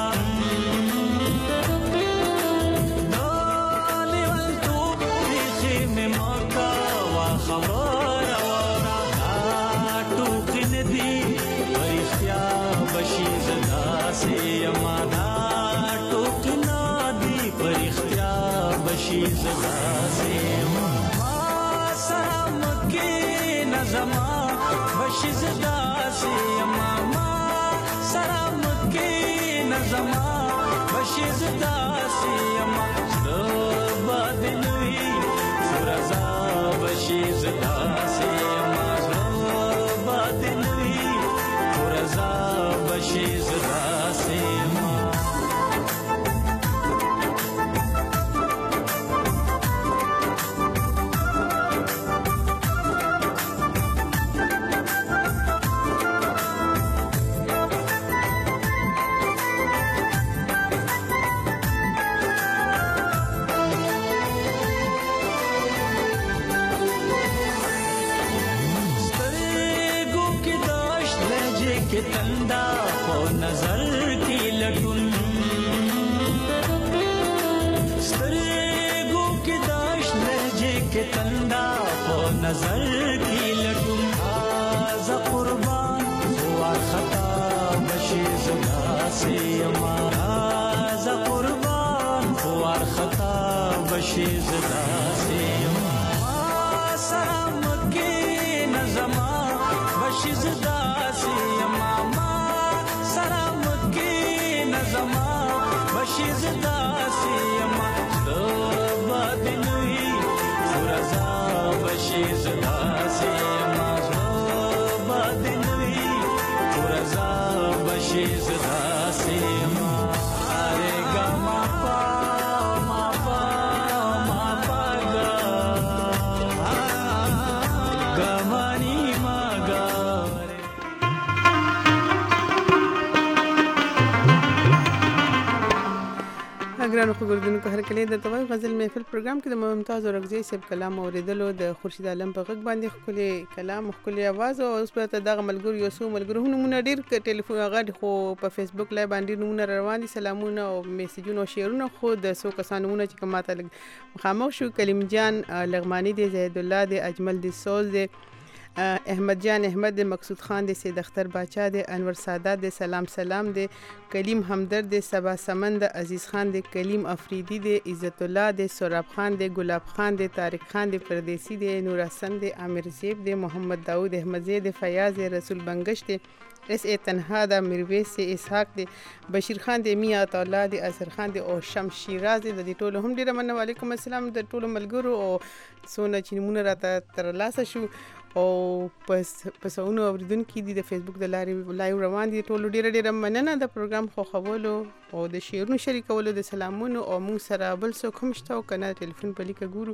خبر ورا ټوکن دی پرختیا بشي زداسي اما ټوکن دی پرختیا بشي زداسي ما سلام کی نظما بشي زداسي اما ما سلام کی نظما بشي زداسي اما بدلوي ورزا بشي زداسي अम्मा بدلوي ورزا بشي زداسي अम्मा के तंदा हो नजर की लटुन स्तरेगो की दाश लहजे के तंदा हो नजर की लटुन आजा कुर्बान हुआ खता बशी ज़दासी अम्मा आजा कुर्बान हुआ खता बशी ज़दासी अम्मा सलाम की नज़मा बशी ज़दासी बशी ज़दासी अम्मा بدلوي ورزا بشي زداسي अम्मा بدلوي ورزا بشي زداسي अम्मा अरे गमा पा मा पा मा पा गा गमनी मा गा ګرانو خبردونکو هر کله د توای غزل محفل پروګرام کې د ممتاز اورغزي صاحب کلام اوریدلو د خورشید عالم په غږ باندې خپل کلام خپل आवाज او اوس په دغه ملګرو یو څو ملګرو نمونه ډیر ټلیفون غاډ خو په فیسبوک لای باندې نمونه روان دي سلامونه او میسجونه او شیرونه خو د څو کسانونه چې کومه مخامخ شو کلیم جان لغمانی دی زید الله دی اجمل دی سوز دی احمد جان احمد دی مقصود خان دی سید اختر باچا دی انور سادات دی سلام دی کلیم همدرد دی سبا سمند عزیز خان دی کلیم افریدی دی عزت الله دی سوراب خان دی گلاب خان دی طارق خان دی پردیسی دی نور حسن دی عامر زیب دی محمد داود احمد زید دی فیاض دی رسول بنگش دی اس ای تنها دا میرویس دی اسحاق دی بشیر خان دی میاں الله دی اظهر خان دی او شمس شیراز دی د ټولو هم ډیره مننه وعلیکم السلام د ټولو ملګرو او سونه چې نمونه راته تر لاسه شو او پسونو اوریدونکو دي د فیسبوک د لارې لایو روان دي ټولو ډیره مننه د پروګرام خو خبرولو او د شیرونو شریکولو د سلامونو او موږ سره بل څوک هم شته او کنه ټلیفون په لیکه ګورو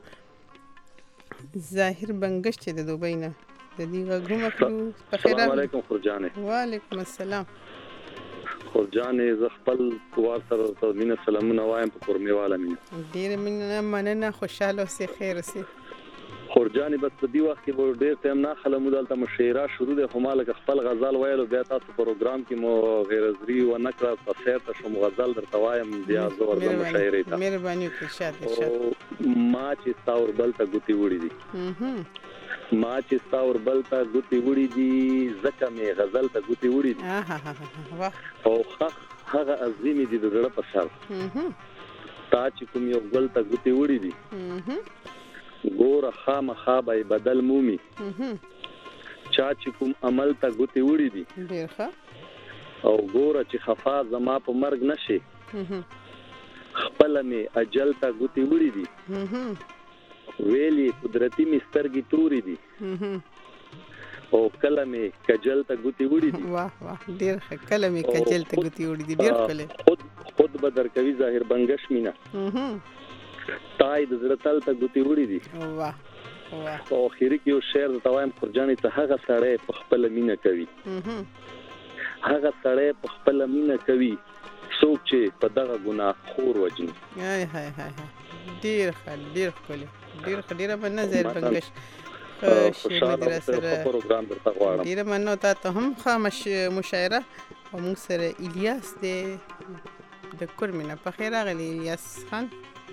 ظاهر بنگش چې د دوبۍ نه د دې غوږونه کړو په خیر السلام علیکم خورجانې وعلیکم السلام خورجانې ز خپل کوار سره مینه سلامونه وایم په کورمیواله مینه ډیره مننه خوشاله اوسې خیر اوسې خورجانې بس په دې وخت کې به ډېر ټایم نه خلمو دلته مشاعره شروع دی خو ما لکه خپل غزل ویلو بیا تاسو پروګرام کې مو غیر ازري و نکړه په سیر ته شم غزل درته وایم بیا زور د مشاعره ته مهرباني وکړئ شاته ما چې ستاور بل ته ګوتی وړي دي ما چې ستاور بل ته ګوتی وړي دي زکه مې غزل ته ګوتی وړي دي او هغه عظیمه دي د زړه په سر تا چې کوم یو بل ته ګوتی وړي دي ګوره خامخا به بدل مومي چا چې کوم عمل ته ګوتې وړي دي ډېر ښه او ګوره چې خفا زما په مرګ نشي خپله مې اجل ته ګوتې وړي دي ویلي قدرتي مې سترګې تورې دي او کله مې کجل ته ګوتې وړي دي واه ډېر ښه کله مې کجل ته ګوتې وړي دي ډېر ښکلی خود به درکوي ظاهر بنگش مینه تای د زړه تل ته ګوتې وړي دي واه او اخیری کې یو شعر د توایم خورجانې ته هغه سړی په خپل مینه کوي هغه سړی په خپل مینه کوي څوک چې په دغه ګناه خور وجني هاي ډیر ښکلی ډیر مننه زهر بنگش خوشاله سره پروګرام درته غواړم ډیر مننه تاسو هم خامش مشاعره او موږ سره الیاس د کورمینه په خیر راغلی الیاس خان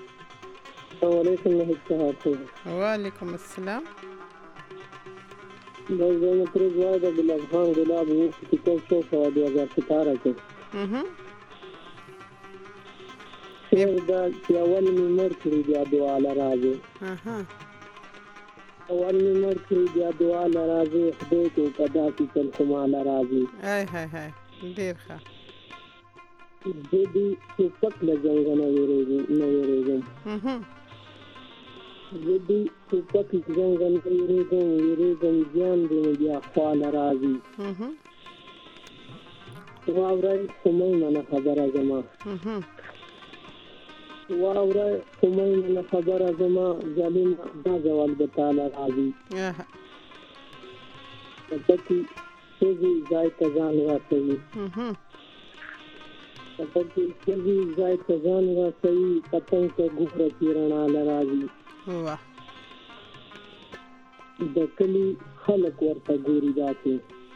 وعلیکم السلام زه تر ځواب د ګلاب خان ګلاب یو څه څه شو د 2017 کې دا چې اول می مر کړی دی دعا لراځي اول می مر کړی دی دعا لراځي خدای ته قدا چې تل کومه لراځي هاي ډیر ښه دې چې پک لګنګ نه ویریږي زدی پک لګنګ نه ویریږي ځان دې بیا خپل راځي واورای کومه نه خبره زما واورای کومه نه خبره زما ظالم دا جواب به تعالی راځي پکې چې ځای ته ځان راځي پکې چې ځای ته ځان راځي پتنګ ته ګوره تیرنا لراځي واه د کلی خلک ورته ګوري داتې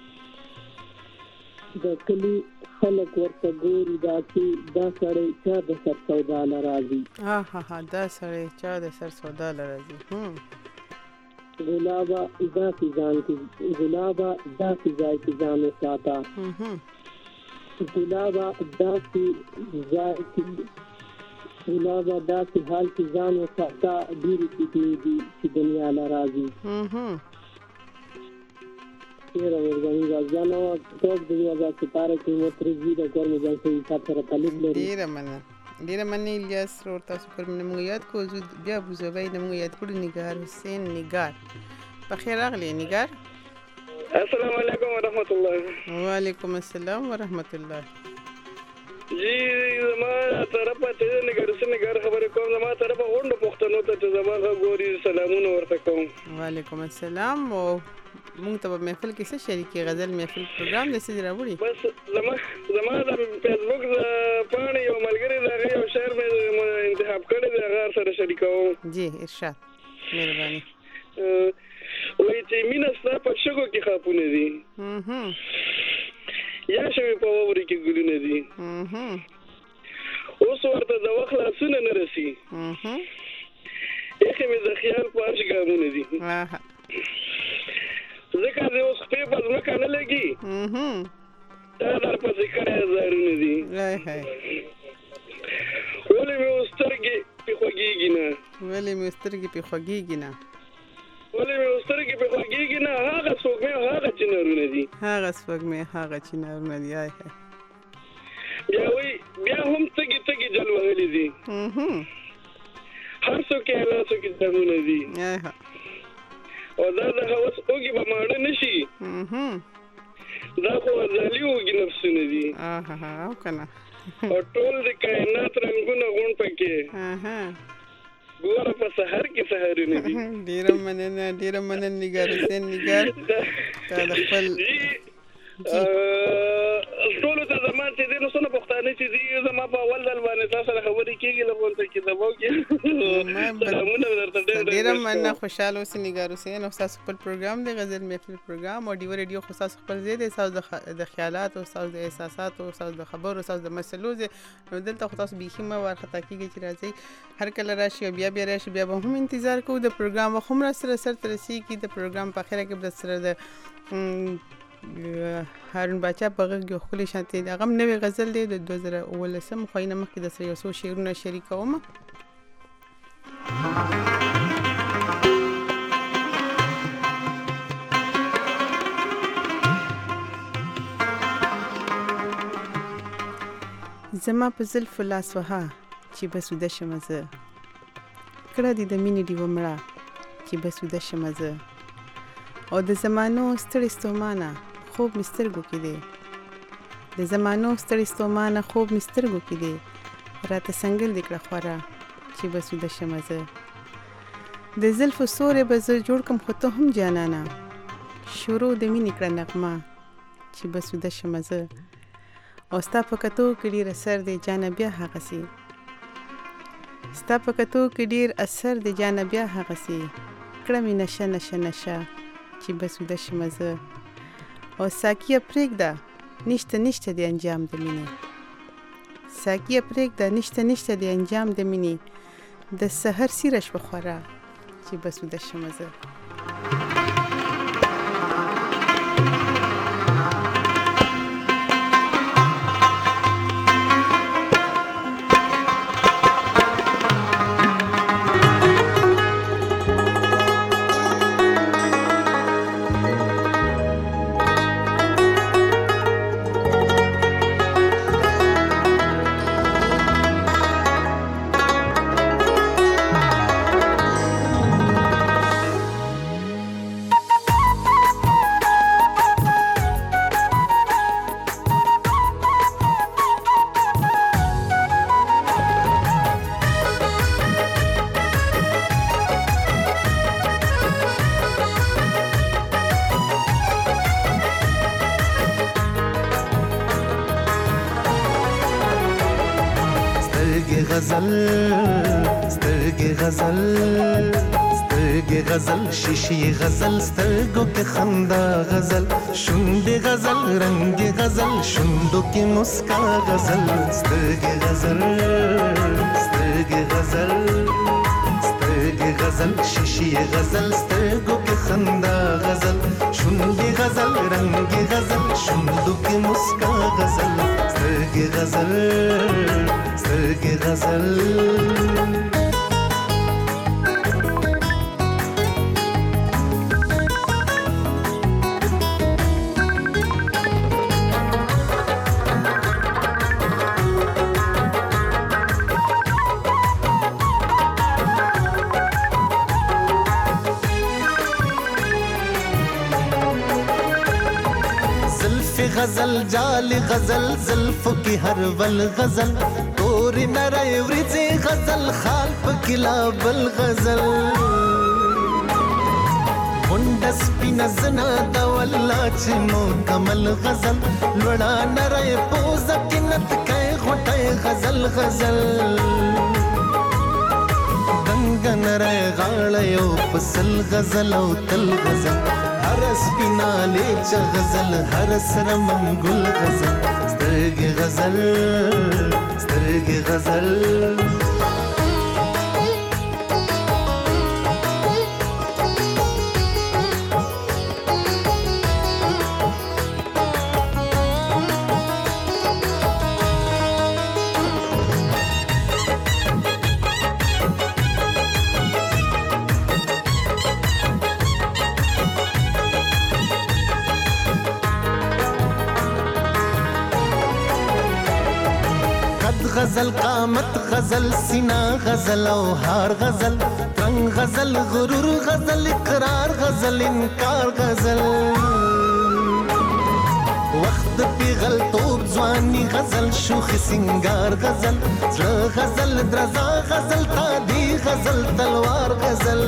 د کلی خلک ورته ګوري داتې دا سړی چا د سر سودا لراځي دا سړی چا د سر سودا لراځي ګلابا داسې ځای کې ځان وساته ګلابا داسې حال کې ځان وساته ډېرې فتنې دي چې دنیا لراځي ډېره مهرباني غازیانو ټوک د 2017 کې مترجي د ګورمې جنسي حساب سره تعلق لري ډېره مننه الیاس ورور تاسو پر موږ یاد کو زود بیا بوزوي نه موږ یاد کړو نگار حسین نگار په خیر راغلی نگار السلام علیکم ورحمت الله وعلیکم السلام ورحمت الله جی زما طرفه ته نگار خبرې کوم زما طرفه غونډه پښتنو ته چې زما غوړي سلامونه ورته کوم وعلیکم السلام او مونږ ته محفل کې څه شریکي غزل محفل پروګرام د سړي راوړي بس زما د فیسبوک پاڼې یو ملګری دا یو شعر مې انتخاب کړی دی هغه سره شریکوم جی ارشاد مهرباني وایي چې مینه ستا په شګو کې خاپونه دي یا شوي په واورې کې ګلونه دي اوس ورته د وخت لاسونه نه رسي ایښې مې د خیال په عرش ګامونه دي ځکه زه اوس خپې په ځمکه نه لګي تا در پسې کړی هزارونه دي ولې مې اوس سترګې پې خوږېږي نه ولې مې اوس سترګې پې خوږېږي نه هغه سپوږمۍ هغه چنارونه دي بیا هم تږي تږي جل وهلي دي هر څوک یې لاسو کې دمونه دي او دا د هوس اوږې به ماړه نه شي دا خو ازالي اوږې نفسونه دي او ټول د کائنات رنګونه غونډ پکې ګوره په سحر کې سحرونه دي ډېره مننه نګار حسین نګار تا د خپل ټولو ته زما چې دی نو څونه پښتانه چې دي زما په اول ځل باندې تاسو سره خبرې کېږي له غونډه کې دباو کې ډېره مننه خوشحاله اوسئ نګار حسین او ستاسو خپل پروګرام دی غزل محفل پروګرام او ډیو ریډیو خو ستاسو خپل ځای دی ستاسو د خیالاتو ستاسو د احساساتو ستاسو د خبرو ستاسو د مسلو ځای نو دلته خو تاسو بیخي مه وارخطا کېږئ چې راځئ هر کله راشي او بیا راشي بیا به هم انتظار کوو د پروګرام وخت هم راسره سرته رسېږي د پروګرام په اخره کې به سره د هارون باچا په غږ یو ښکلی شانتې د هغه هم نوی غزل دی د 2019 خو نه مخکې د سره یو څو شعرونه شریکوم زما په زلفو لاس وها چې بس وده شمه زه کړه دې د مینې ډیوه مړه چې بس وده شمه زه او د زمانو ستړي ستومانه خوب مې سترګو کې دی د زمانو ستړي ستومانه خوب مې سترګو کې دی راته سنګل دې کړه خوره چې بس وده شمه زه د زلفو سورې به زه جوړ کړم خو ته هم جانانه شروع د مینې کړه نغمه چې بس وده شمه زه او ستا په کتو کې ډېر اثر دی جانه بیا هغسې ستا په کتو کې ډېر اثر دی جانه بیا هغسې کړه مې نشه نشه نشه چې بس وده شمه زه او ساقیه پرېږده نشته د انجام د مینې ساقیه پرېږده نشته د انجام د مینې د سحر سیره شوه خوره چې بس وده شمه زه غزل شیشی غزل سترګو کې خندا غزل شونډې غزل رنگ غزل شونډو کې مسکا غزل سترګې غزل شیشی غزل سترګو کې خندا غزل شونډې غزل رنگ غزل شونډو کې مسکا غزل سترګې غزل غزل جال غزل زلفو کی هر ول غزل تور نری ورځي غزل خال پکلا بل غزل غونډه سپینه زنه د والله چې مو کمل غزل لوړه نری پوزه کې نت کوي غوټۍ غزل غزل دنګ نری غاړه یو پسل غزل او تل غزل هر سپینا لیچ غزل هر سره منګل غزل سترګې غزل سترګې غزل غزل قامت غزل سینا غزل او هار غزل رنگ غزل غرور غزل اقرار غزل انکار غزل وخت پیغل توب ځواني غزل شوخ سنگار غزل زړه غزل درزا غزل تادي غزل تلوار غزل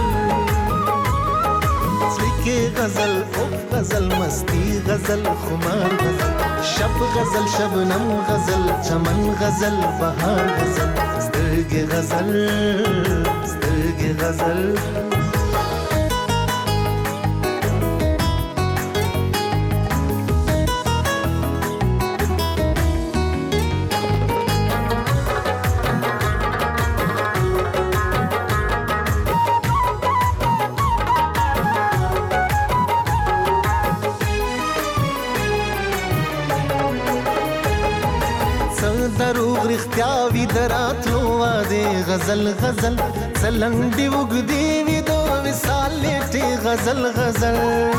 سلیکه غزل اوف غزل مستی غزل خمار غزل شب غزل شبنم غزل چمن غزل بهار غزل سترګې غزل سترګې غزل دروغ رښتیا وي دراتلو واده غزل غزل څلنډې وګدي وي د وصال لیټې غزل غزل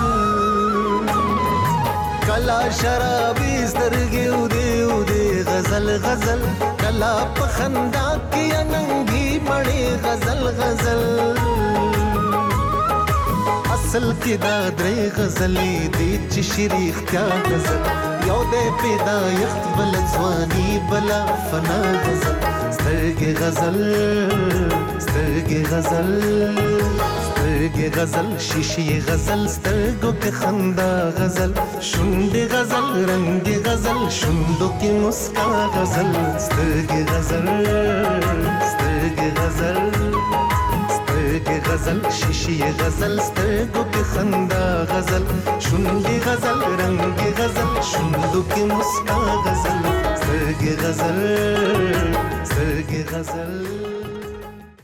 کلا شرابي سترګې ودې ودې غزل غزل کلا په خندا کې اننګي مړې غزل غزل اصل کې دا درې غزلې دي چې شریخ کیا غزل یو دې پیدایښت بل ځواني بلا فنا غزل سترګې غزل سترګې غزل سترګې غزل شیشې غزل سترګو کې خندا غزل شونډې غزل رنګې غزل شونډو کې مسکا غزل سترګې غزل سترګې غزل سترګې غزل شیشې غزل سترګو کې خندا غزل شونډې غزل رنګې غزل شونډو کې مسکا غزل سترګې غزل سترګې غزل